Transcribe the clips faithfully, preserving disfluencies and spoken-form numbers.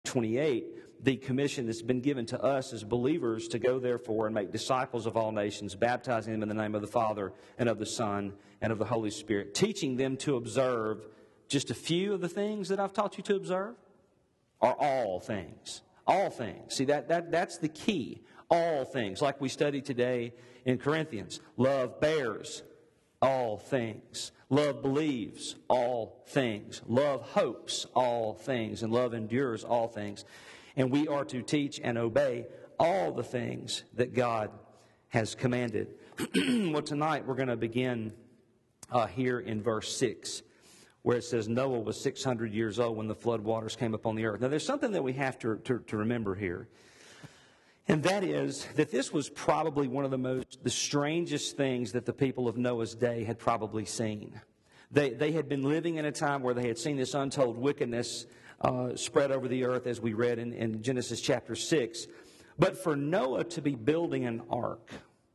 twenty-eight, the commission that's been given to us as believers to go therefore and make disciples of all nations, baptizing them in the name of the Father and of the Son and of the Holy Spirit, teaching them to observe just a few of the things that I've taught you to observe, or all things. All things. See, that, that that's the key. All things. Like we studied today in Corinthians. Love bears all things. Love believes all things. Love hopes all things. And love endures all things. And we are to teach and obey all the things that God has commanded. Well, tonight we're going to begin uh, here in verse six, where it says Noah was six hundred years old when the flood waters came upon the earth. Now, there's something that we have to, to, to remember here. And that is that this was probably one of the most, the strangest things that the people of Noah's day had probably seen. They, they had been living in a time where they had seen this untold wickedness uh, spread over the earth, as we read in, in Genesis chapter six. But for Noah to be building an ark,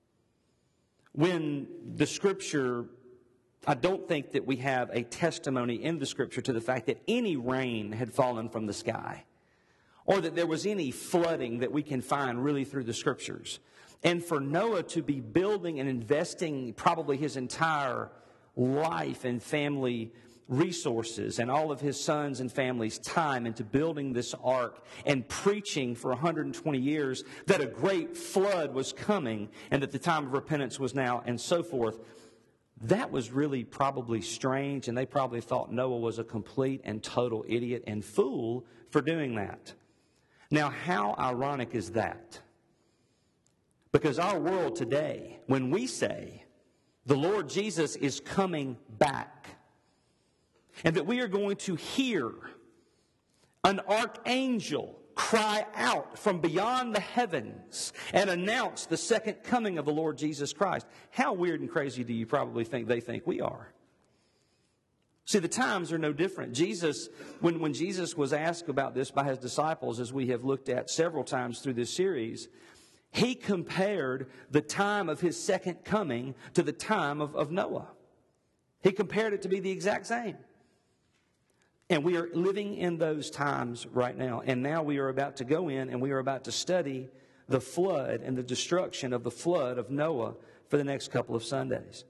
when the Scripture, I don't think that we have a testimony in the Scripture to the fact that any rain had fallen from the sky, or that there was any flooding that we can find really through the Scriptures. And for Noah to be building and investing probably his entire life and family resources and all of his sons and family's time into building this ark and preaching for one hundred twenty years that a great flood was coming and that the time of repentance was now and so forth, that was really probably strange, and they probably thought Noah was a complete and total idiot and fool for doing that. Now, how ironic is that? Because our world today, when we say the Lord Jesus is coming back, and that we are going to hear an archangel cry out from beyond the heavens and announce the second coming of the Lord Jesus Christ, how weird and crazy do you probably think they think we are? See, the times are no different. Jesus, when, when Jesus was asked about this by his disciples, as we have looked at several times through this series, he compared the time of his second coming to the time of, of Noah. He compared it to be the exact same. And we are living in those times right now. And now we are about to go in and we are about to study the flood and the destruction of the flood of Noah for the next couple of Sundays.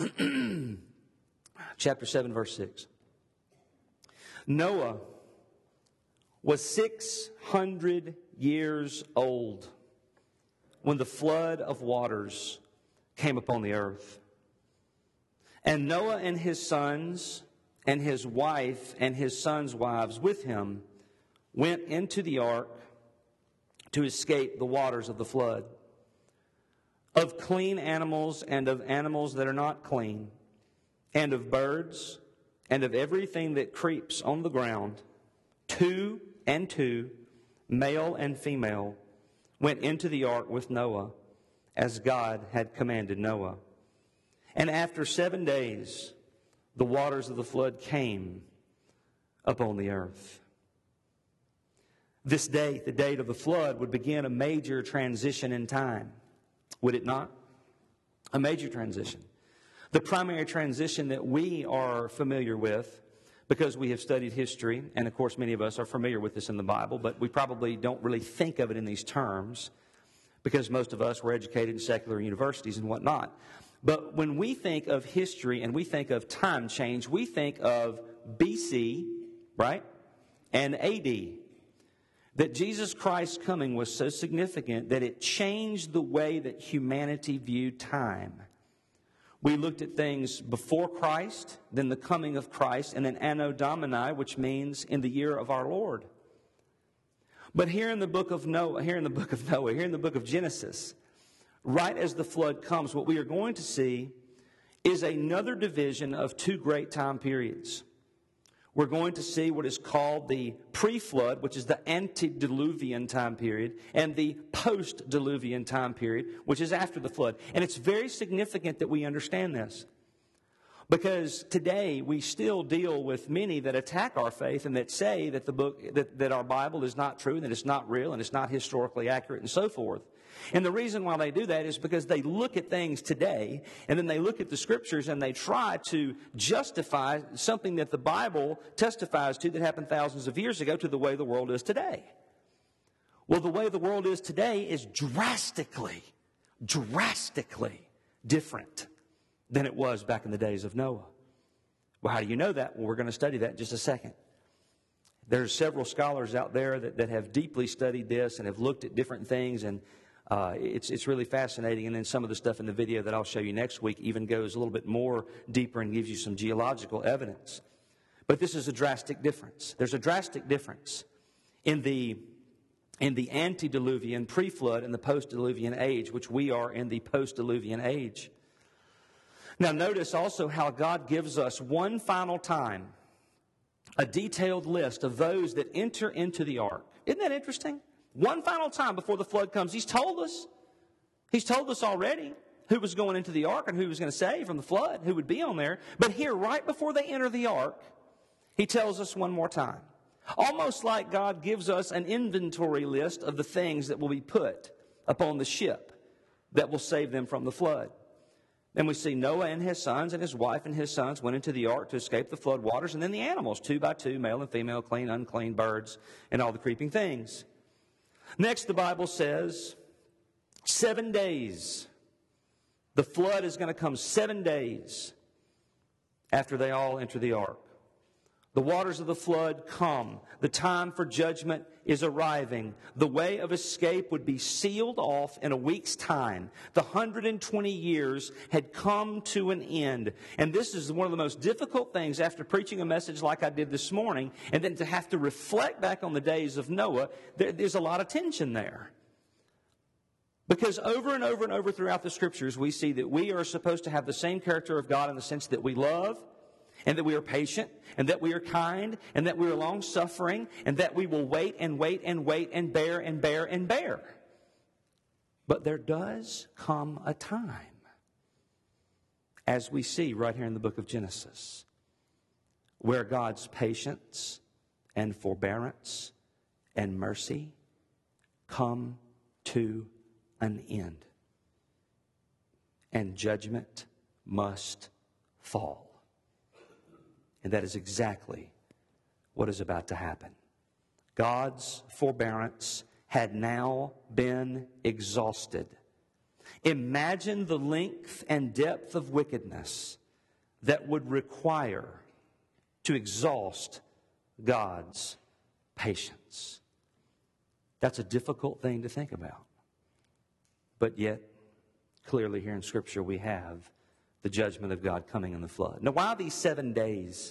Chapter seven, verse six. Noah was six hundred years old when the flood of waters came upon the earth. And Noah and his sons and his wife and his sons' wives with him went into the ark to escape the waters of the flood. Of clean animals and of animals that are not clean, and of birds, and of everything that creeps on the ground, two and two, male and female, went into the ark with Noah, as God had commanded Noah. And after seven days, the waters of the flood came upon the earth. This date, the date of the flood, would begin a major transition in time, would it not? A major transition. The primary transition that we are familiar with, because we have studied history, and of course many of us are familiar with this in the Bible, but we probably don't really think of it in these terms, because most of us were educated in secular universities and whatnot. But when we think of history and we think of time change, we think of B C, right, and A D. That Jesus Christ's coming was so significant that it changed the way that humanity viewed time. We looked at things before Christ, then the coming of Christ, and then Anno Domini, which means in the year of our Lord. But here in the book of Noah, here in the book of Noah, here in the book of Genesis, right as the flood comes, what we are going to see is another division of two great time periods. We're going to see what is called the pre-flood, which is the antediluvian time period, and the post-diluvian time period, which is after the flood. And it's very significant that we understand this. Because today we still deal with many that attack our faith and that say that the book, that, that our Bible is not true, and that it's not real, and it's not historically accurate, and so forth. And the reason why they do that is because they look at things today, and then they look at the Scriptures, and they try to justify something that the Bible testifies to that happened thousands of years ago to the way the world is today. Well, the way the world is today is drastically, drastically different than it was back in the days of Noah. Well, how do you know that? Well, we're going to study that in just a second. There's several scholars out there that, that have deeply studied this and have looked at different things, and uh, it's, it's really fascinating. And then some of the stuff in the video that I'll show you next week even goes a little bit more deeper and gives you some geological evidence. But this is a drastic difference. There's a drastic difference in the, in the antediluvian, pre-flood, and the post-diluvian age, which we are in the post-diluvian age. Now, notice also how God gives us one final time a detailed list of those that enter into the ark. Isn't that interesting? One final time before the flood comes, He's told us. He's told us already who was going into the ark and who was going to save from the flood, who would be on there. But here, right before they enter the ark, He tells us one more time. Almost like God gives us an inventory list of the things that will be put upon the ship that will save them from the flood. Then we see Noah and his sons and his wife and his sons went into the ark to escape the flood waters, and then the animals, two by two, male and female, clean, unclean, birds, and all the creeping things. Next, the Bible says, seven days. The flood is going to come seven days after they all enter the ark. The waters of the flood come. The time for judgment is arriving. The way of escape would be sealed off in a week's time. The one hundred twenty years had come to an end. And this is one of the most difficult things after preaching a message like I did this morning, and then to have to reflect back on the days of Noah. There, there's a lot of tension there. Because over and over and over throughout the Scriptures, we see that we are supposed to have the same character of God in the sense that we love, and that we are patient, and that we are kind, and that we are long-suffering, and that we will wait and wait and wait and bear and bear and bear. But there does come a time, as we see right here in the book of Genesis, where God's patience and forbearance and mercy come to an end, and judgment must fall. And that is exactly what is about to happen. God's forbearance had now been exhausted. Imagine the length and depth of wickedness that would require to exhaust God's patience. That's a difficult thing to think about. But yet, clearly here in Scripture we have the judgment of God coming in the flood. Now, why these seven days?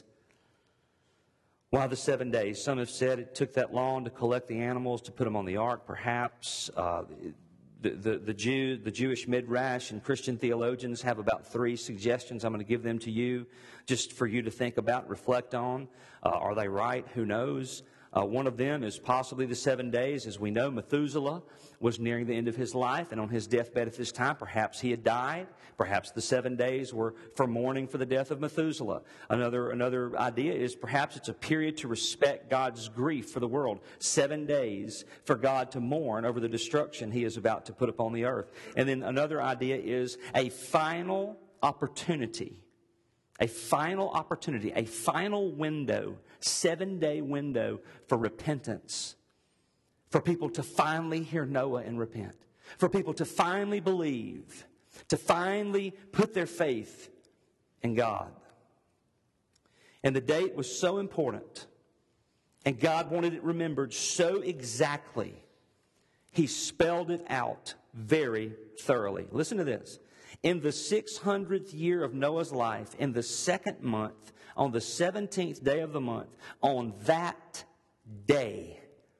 Why the seven days? Some have said it took that long to collect the animals, to put them on the ark, perhaps. Uh, the, the, the, Jew, the Jewish Midrash and Christian theologians have about three suggestions. I'm going to give them to you just for you to think about, reflect on. Uh, are they right? Who knows? Uh, one of them is possibly the seven days. As we know, Methuselah was nearing the end of his life, and on his deathbed at this time, perhaps he had died. Perhaps the seven days were for mourning for the death of Methuselah. Another, another idea is perhaps it's a period to respect God's grief for the world. Seven days for God to mourn over the destruction He is about to put upon the earth. And then another idea is a final opportunity. A final opportunity, a final window, seven-day window for repentance. For people to finally hear Noah and repent. For people to finally believe. To finally put their faith in God. And the date was so important. And God wanted it remembered so exactly. He spelled it out very thoroughly. Listen to this. In the six hundredth year of Noah's life, in the second month, on the seventeenth day of the month, on that day,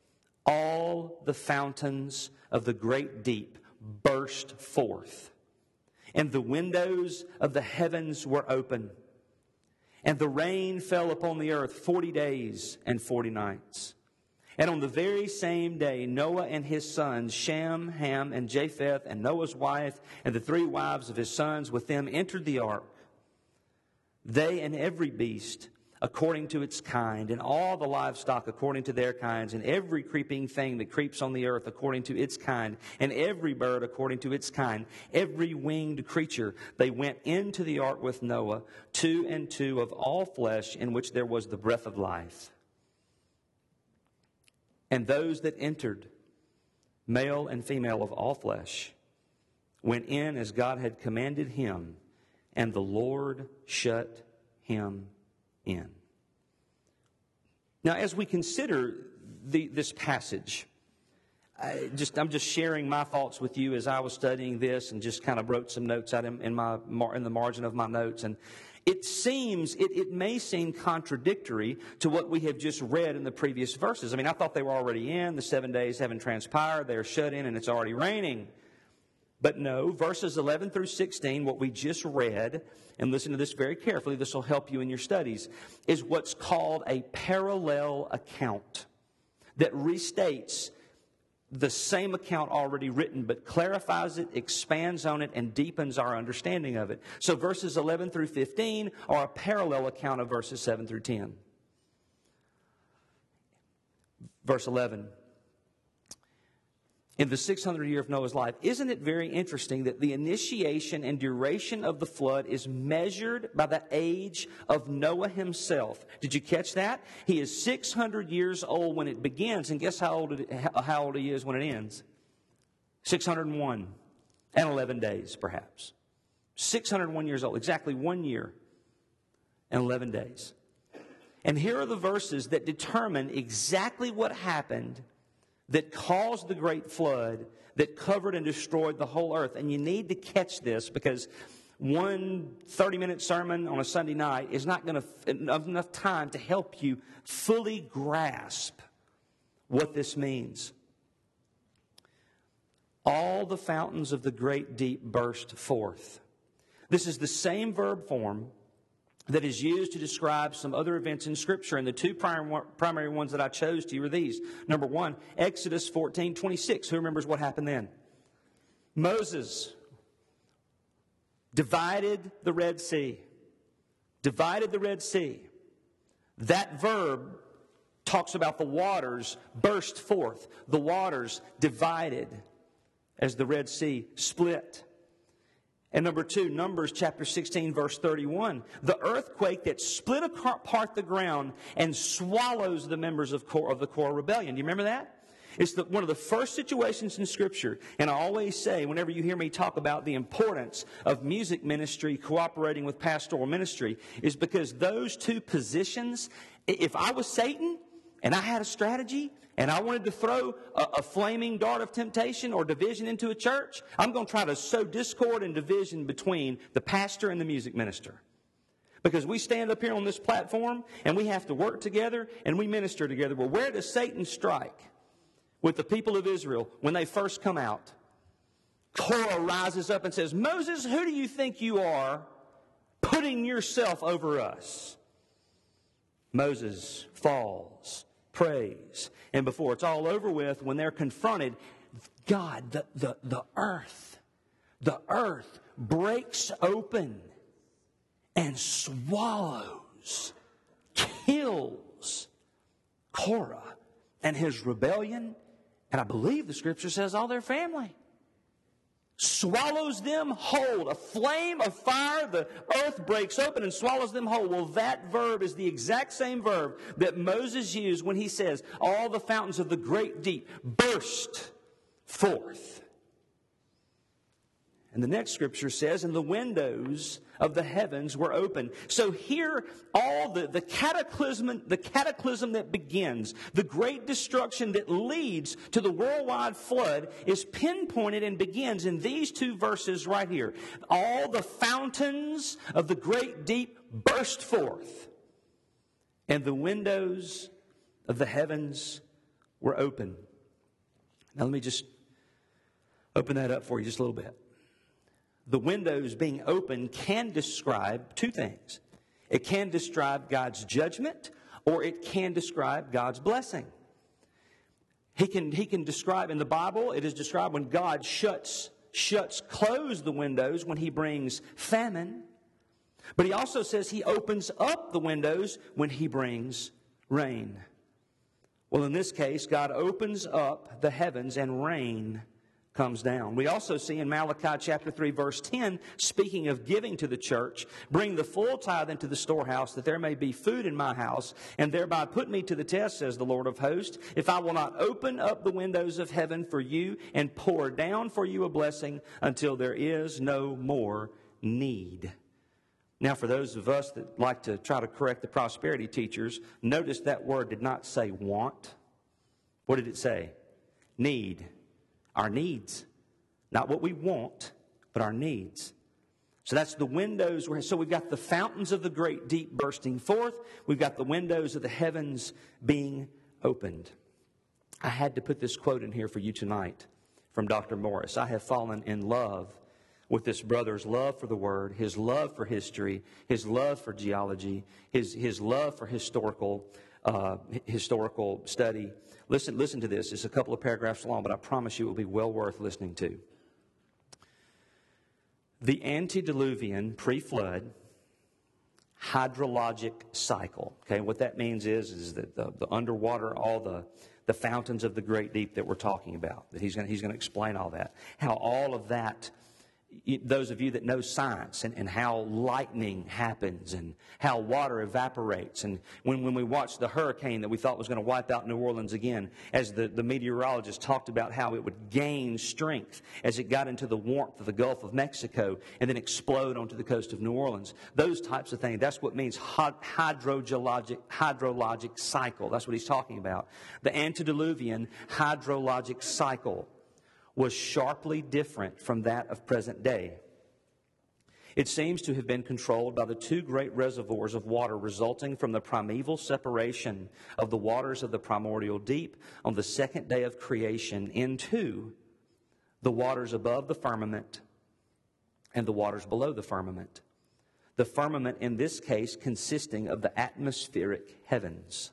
all the fountains of the great deep burst forth, and the windows of the heavens were open, and the rain fell upon the earth forty days and forty nights. And on the very same day, Noah and his sons, Shem, Ham, and Japheth, and Noah's wife, and the three wives of his sons with them entered the ark. they and every beast according to its kind, and all the livestock according to their kinds, and every creeping thing that creeps on the earth according to its kind, and every bird according to its kind, every winged creature. They went into the ark with Noah, two and two of all flesh, in which there was the breath of life. And those that entered, male and female of all flesh, went in as God had commanded him, and the Lord shut him in. Now, as we consider the, this passage, I just, I'm just sharing my thoughts with you as I was studying this, and just kind of wrote some notes out in, in, my, in the margin of my notes. And it seems, it, it may seem contradictory to what we have just read in the previous verses. I mean, I thought they were already in. The seven days haven't transpired. They're shut in, and it's already raining. But no, verses eleven through sixteen, what we just read, and listen to this very carefully, this will help you in your studies, is what's called a parallel account that restates the same account already written, but clarifies it, expands on it, and deepens our understanding of it. So verses eleven through fifteen are a parallel account of verses seven through ten. Verse eleven. In the six hundredth year of Noah's life, isn't it very interesting that the initiation and duration of the flood is measured by the age of Noah himself? Did you catch that? He is six hundred years old when it begins, and guess how old, it, how old he is when it ends? six hundred one and eleven days, perhaps. six hundred one years old, exactly one year and eleven days. And here are the verses that determine exactly what happened that caused the great flood that covered and destroyed the whole earth. And you need to catch this, because one thirty-minute sermon on a Sunday night is not going to enough time to help you fully grasp what this means. All the fountains of the great deep burst forth. This is the same verb form that is used to describe some other events in Scripture. And the two primary ones that I chose to you are these. Number one, Exodus fourteen twenty-six. Who remembers what happened then? Moses divided the Red Sea. Divided the Red Sea. That verb talks about the waters burst forth. The waters divided as the Red Sea split. And number two, Numbers chapter sixteen, verse thirty-one. The earthquake that split apart the ground and swallows the members of, Korah, of the Korah rebellion. Do you remember that? It's the, one of the first situations in Scripture. And I always say, whenever you hear me talk about the importance of music ministry cooperating with pastoral ministry, is because those two positions, if I was Satan and I had a strategy, and I wanted to throw a, a flaming dart of temptation or division into a church, I'm going to try to sow discord and division between the pastor and the music minister. Because we stand up here on this platform and we have to work together and we minister together. Well, where does Satan strike with the people of Israel when they first come out? Korah rises up and says, Moses, who do you think you are putting yourself over us? Moses falls, prays. And before it's all over with, when they're confronted, God, the, the, the earth, the earth breaks open and swallows, kills Korah and his rebellion. And I believe the Scripture says all their family. Swallows them whole. A flame of fire, the earth breaks open and swallows them whole. Well, that verb is the exact same verb that Moses used when he says, all the fountains of the great deep burst forth. And the next Scripture says, and the windows of the heavens were open. So here, all the, the cataclysm, the cataclysm that begins, the great destruction that leads to the worldwide flood, is pinpointed and begins in these two verses right here. All the fountains of the great deep burst forth, and the windows of the heavens were open. Now let me just open that up for you just a little bit. The windows being open can describe two things. It can describe God's judgment, or it can describe God's blessing. He can, he can describe, in the Bible, it is described when God shuts, shuts, close the windows when He brings famine. But he also says he opens up the windows when he brings rain. Well, in this case, God opens up the heavens and rain comes down. We also see in Malachi chapter three, verse ten, speaking of giving to the church, bring the full tithe into the storehouse, that there may be food in my house, and thereby put me to the test, says the Lord of hosts, if I will not open up the windows of heaven for you and pour down for you a blessing until there is no more need. Now, for those of us that like to try to correct the prosperity teachers, notice that word did not say want. What did it say? Need. Our needs. Not what we want, but our needs. So that's the windows. So we've got the fountains of the great deep bursting forth. We've got the windows of the heavens being opened. I had to put this quote in here for you tonight from Doctor Morris. I have fallen in love with this brother's love for the Word, his love for history, his love for geology, his, his love for historical uh, historical study. Listen, listen to this. It's a couple of paragraphs long, but I promise you it will be well worth listening to. The antediluvian pre-flood hydrologic cycle. Okay, what that means is, is that the, the underwater, all the, the fountains of the great deep that we're talking about, that he's going he's going to explain all that, how all of that, those of you that know science and, and how lightning happens and how water evaporates. And when, when we watched the hurricane that we thought was going to wipe out New Orleans again, as the, the meteorologist talked about how it would gain strength as it got into the warmth of the Gulf of Mexico and then explode onto the coast of New Orleans. Those types of things, that's what means hydrogeologic, hydrologic cycle. That's what he's talking about. The antediluvian hydrologic cycle was sharply different from that of present day. It seems to have been controlled by the two great reservoirs of water resulting from the primeval separation of the waters of the primordial deep on the second day of creation into the waters above the firmament and the waters below the firmament. The firmament in this case consisting of the atmospheric heavens.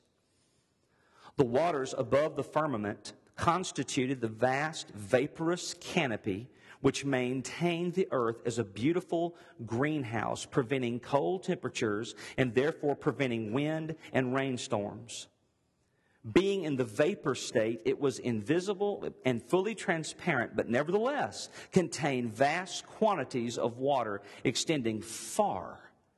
The waters above the firmament constituted the vast vaporous canopy which maintained the earth as a beautiful greenhouse, preventing cold temperatures and therefore preventing wind and rainstorms. Being in the vapor state, it was invisible and fully transparent, but nevertheless contained vast quantities of water extending far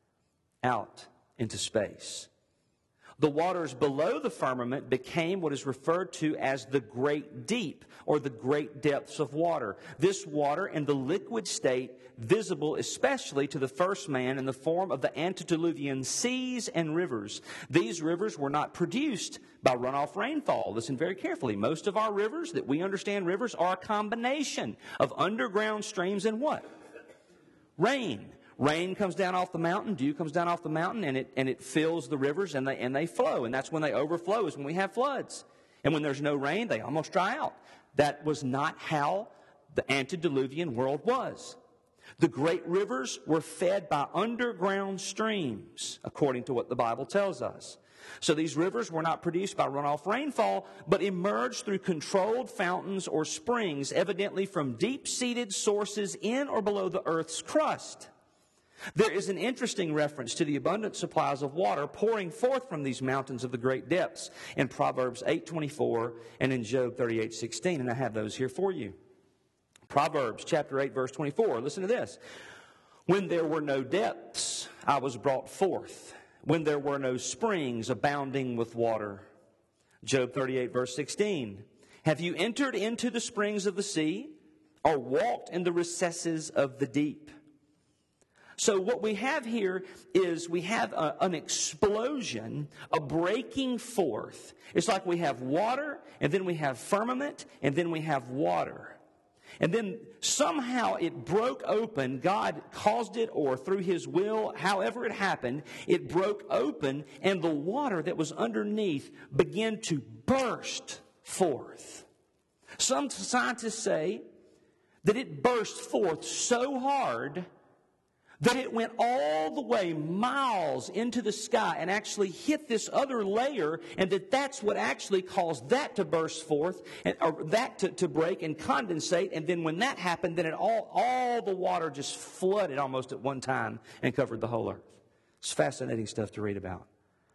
out into space. The waters below the firmament became what is referred to as the great deep, or the great depths of water. This water in the liquid state, visible especially to the first man in the form of the antediluvian seas and rivers. These rivers were not produced by runoff rainfall. Listen very carefully. Most of our rivers that we understand rivers are a combination of underground streams and what? Rain. Rain comes down off the mountain, dew comes down off the mountain, and it and it fills the rivers, and they and they flow. And that's when they overflow, is when we have floods. And when there's no rain, they almost dry out. That was not how the antediluvian world was. The great rivers were fed by underground streams, according to what the Bible tells us. So these rivers were not produced by runoff rainfall, but emerged through controlled fountains or springs, evidently from deep-seated sources in or below the earth's crust. There is an interesting reference to the abundant supplies of water pouring forth from these mountains of the great depths in Proverbs eight twenty-four and in Job thirty-eight sixteen, and I have those here for you. Proverbs chapter eight, verse twenty-four. Listen to this. When there were no depths, I was brought forth. When there were no springs abounding with water. Job thirty-eight, verse sixteen. Have you entered into the springs of the sea, or walked in the recesses of the deep? So what we have here is we have a, an explosion, a breaking forth. It's like we have water, and then we have firmament, and then we have water. And then somehow it broke open. God caused it, or through His will, however it happened, it broke open, and the water that was underneath began to burst forth. Some scientists say that it burst forth so hard that it went all the way miles into the sky and actually hit this other layer, and that that's what actually caused that to burst forth, and, or that to, to break and condensate. And then when that happened, then it all, all the water just flooded almost at one time and covered the whole earth. It's fascinating stuff to read about.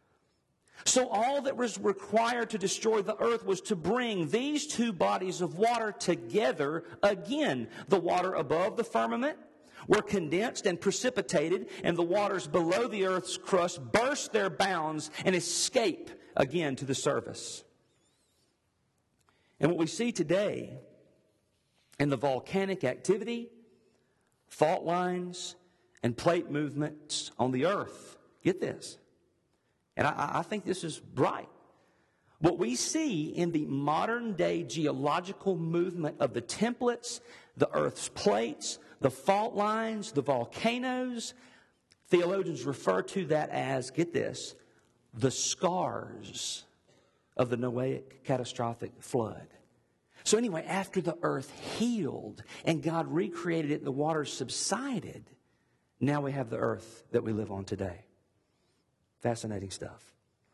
So all that was required to destroy the earth was to bring these two bodies of water together again. The water above the firmament were condensed and precipitated, and the waters below the earth's crust burst their bounds and escape again to the surface. And what we see today in the volcanic activity, fault lines, and plate movements on the earth, get this, and I, I think this is right. What we see in the modern day geological movement of the templates, the earth's plates, the fault lines, the volcanoes, theologians refer to that as, get this, the scars of the Noahic catastrophic flood. So anyway, after the earth healed and God recreated it and the waters subsided, now we have the earth that we live on today. Fascinating stuff.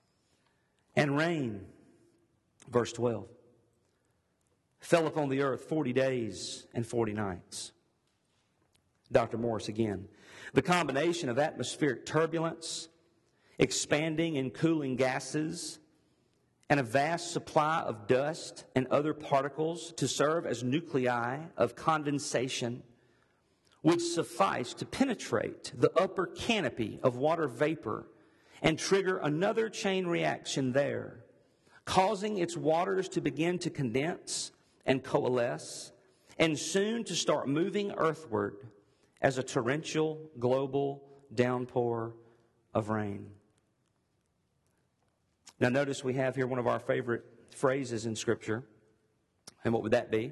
And rain, verse twelve, fell upon the earth forty days and forty nights. Doctor Morris again. The combination of atmospheric turbulence, expanding and cooling gases, and a vast supply of dust and other particles to serve as nuclei of condensation would suffice to penetrate the upper canopy of water vapor and trigger another chain reaction there, causing its waters to begin to condense and coalesce, and soon to start moving earthward as a torrential global downpour of rain. Now notice we have here one of our favorite phrases in Scripture. And what would that be?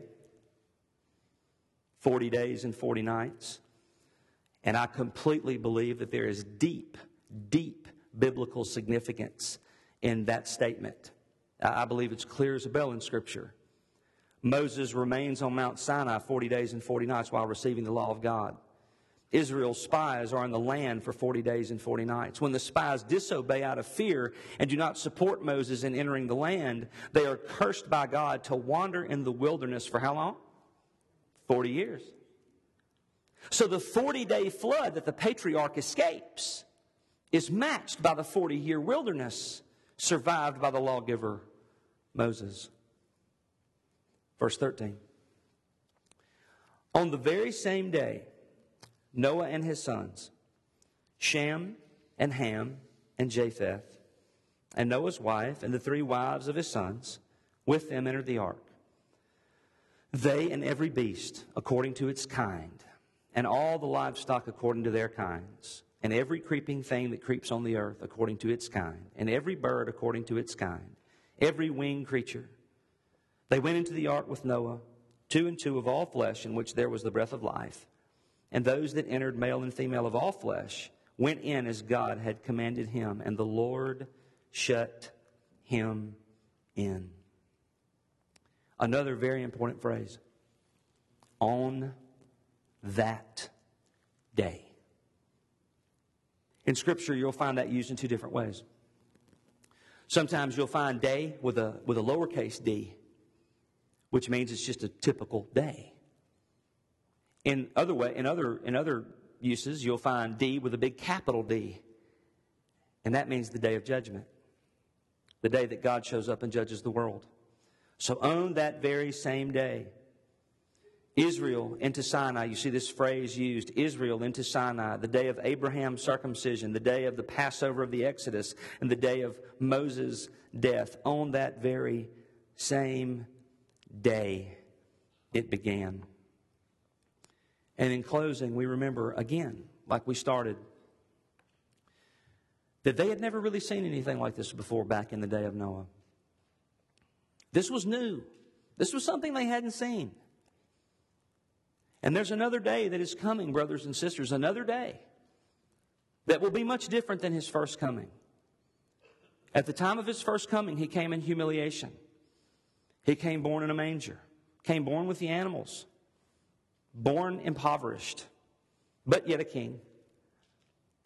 forty days and forty nights. And I completely believe that there is deep, deep biblical significance in that statement. I believe it's clear as a bell in Scripture. Moses remains on Mount Sinai forty days and forty nights while receiving the law of God. Israel's spies are in the land for forty days and forty nights. When the spies disobey out of fear and do not support Moses in entering the land, they are cursed by God to wander in the wilderness for how long? forty years. So the forty-day flood that the patriarch escapes is matched by the forty-year wilderness survived by the lawgiver Moses. Verse thirteen. On the very same day, Noah and his sons, Shem and Ham and Japheth, and Noah's wife and the three wives of his sons, with them entered the ark. They and every beast according to its kind, and all the livestock according to their kinds, and every creeping thing that creeps on the earth according to its kind, and every bird according to its kind, every winged creature. They went into the ark with Noah, two and two of all flesh, in which there was the breath of life. And those that entered, male and female of all flesh, went in as God had commanded him, and the Lord shut him in. Another very important phrase. On that day. In Scripture, you'll find that used in two different ways. Sometimes you'll find day with a, with a lowercase d, which means it's just a typical day. In other way, in other in other uses, you'll find D with a big capital D. And that means the day of judgment. The day that God shows up and judges the world. So on that very same day, Israel into Sinai, you see this phrase used, Israel into Sinai, the day of Abraham's circumcision, the day of the Passover of the Exodus, and the day of Moses' death. On that very same day, it began. And in closing, we remember again, like we started, that they had never really seen anything like this before back in the day of Noah. This was new. This was something they hadn't seen. And there's another day that is coming, brothers and sisters, another day that will be much different than his first coming. At the time of his first coming, he came in humiliation. He came born in a manger, came born with the animals, born impoverished, but yet a king.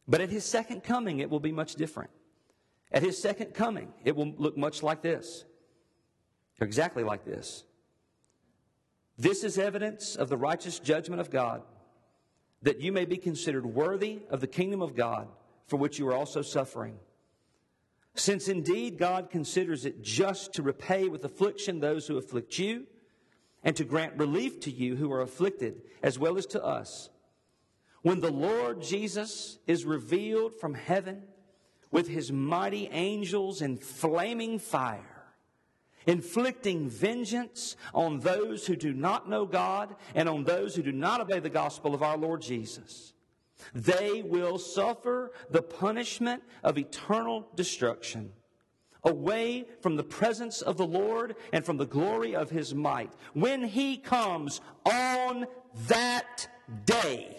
But at his second coming, it will be much different. At his second coming, it will look much like this. Exactly like this. This is evidence of the righteous judgment of God, that you may be considered worthy of the kingdom of God, for which you are also suffering. Since indeed God considers it just to repay with affliction those who afflict you, and to grant relief to you who are afflicted, as well as to us, when the Lord Jesus is revealed from heaven with his mighty angels in flaming fire, inflicting vengeance on those who do not know God and on those who do not obey the gospel of our Lord Jesus. They will suffer the punishment of eternal destruction, away from the presence of the Lord and from the glory of his might, when he comes on that day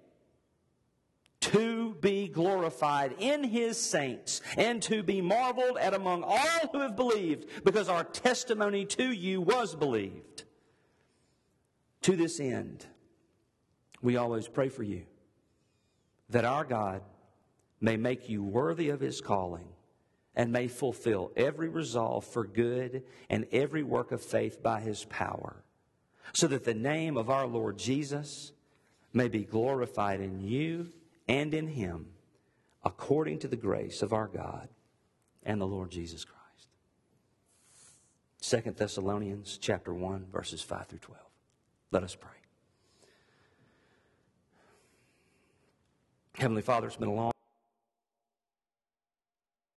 to be glorified in his saints and to be marveled at among all who have believed, because our testimony to you was believed. To this end, we always pray for you, that our God may make you worthy of his calling and may fulfill every resolve for good and every work of faith by his power, so that the name of our Lord Jesus may be glorified in you and in him, according to the grace of our God and the Lord Jesus Christ. Second Thessalonians chapter one, verses five through twelve. Let us pray. Heavenly Father, it's been a long